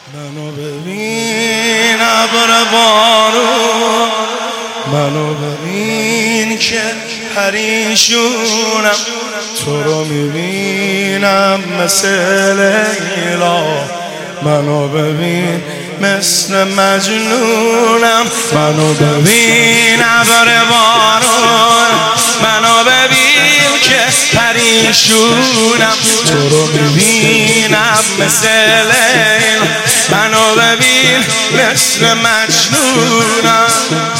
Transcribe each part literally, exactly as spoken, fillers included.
منو ببین ابر بارون، منو ببین که پریشونم، تو رو میبینم مثل لیلا. منو ببین مثل مجنونم، منو ببین ابر بارون، منو ببین که پریشونم، تو رو میبینم مثل لیلا. منو ببین مثل مجنونم.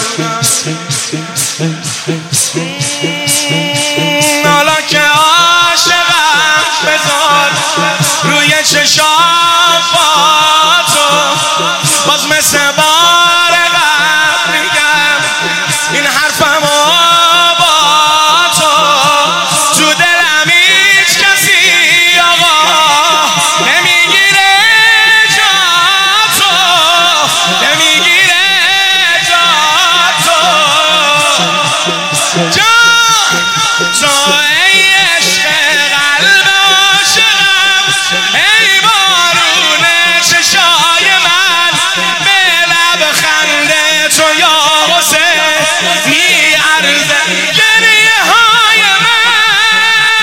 حالا که عاشقم بذار روی چشام با تو، باز مثل بار قبل میگم این حرفمو با تو. تو دلم هیچ کسی آقا نمیگیره جا تو، نمیگیره جا تو. جا تو ای عشق قلب عاشقم، ای بارون چشای من، به لب خنده تو یا حسین میارزه گریه های من.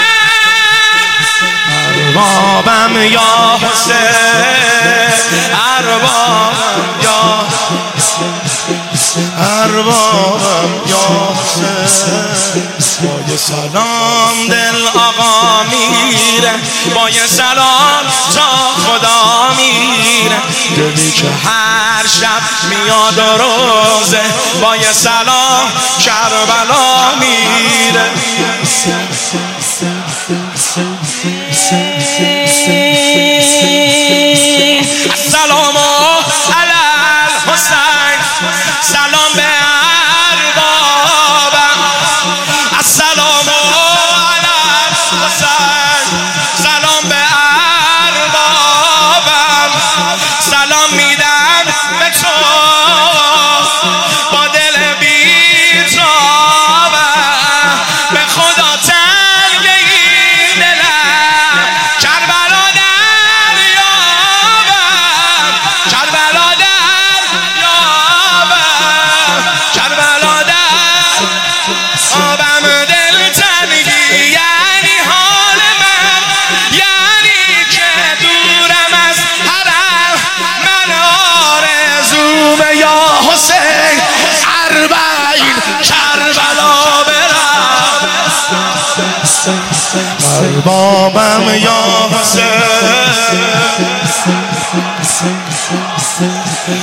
اربابم یا حسین، اربابم یا اربابم یا حسین. با یه سلام دل آقا میره، با یه سلام تا خدا میره. دلی که هر شب میاد و روزه، با یه سلام کربلا میره. السلام علی الحسین، سلام به اربابم. السلام علی الحسین، سلام به اربابم. سلام میدم به تو با دل بی‌تابم، به خدا تنگ این دلم، کربلا دریابم، کربلا دریابم، کربلا دریابم. دل تنگی یعنی حال من، یعنی که دورم از حرم. من آرزوم یا حسین اربعین کربلا برم. اربابم یا حسین،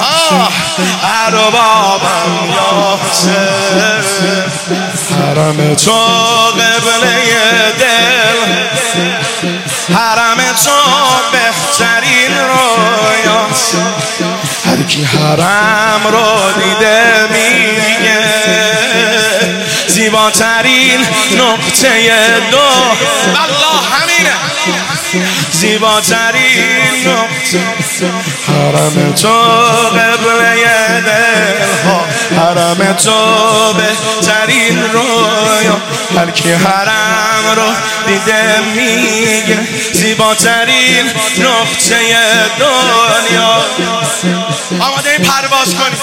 اربابم یا حسین. حرم تو قبله دل، حرم تو بهترین رویاست. هر کی حرم رو دیده میگه زیباترین نقطه دو. والله همینه، زیباترین نقطه. حرم تو قبله دل ها، حرم تو بهترین رویا. هر کی حرم رو دیده میگه زیباترین نقطه دنیا. آماده این پرواز کنید.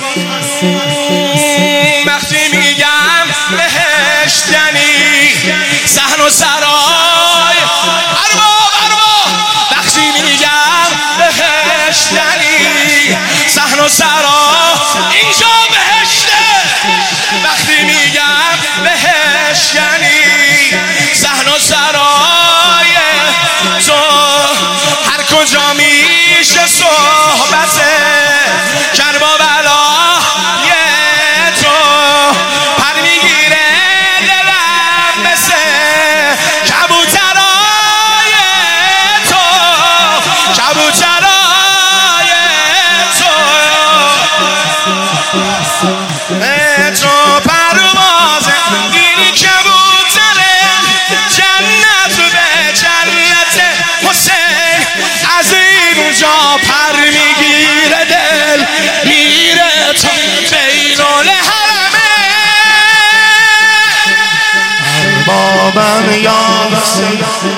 وقتی میگم بهشتنی صحن و سرای، ارباب ارباب. وقتی میگم بهشتنی صحن و سرای، اینجا بهشته. وقتی میگم بهشتنی صحن و سرای تو، هر کجا میشه صحبته کربا بلای تو. پر میگیره دلم مثل کبوترای تو، کبوترای تو. تو پروازه این کبوتره، جنت به جنت حسین. از اینجا پر میگیره دل، میره تا بین الحرمه. اربابم یا حسین،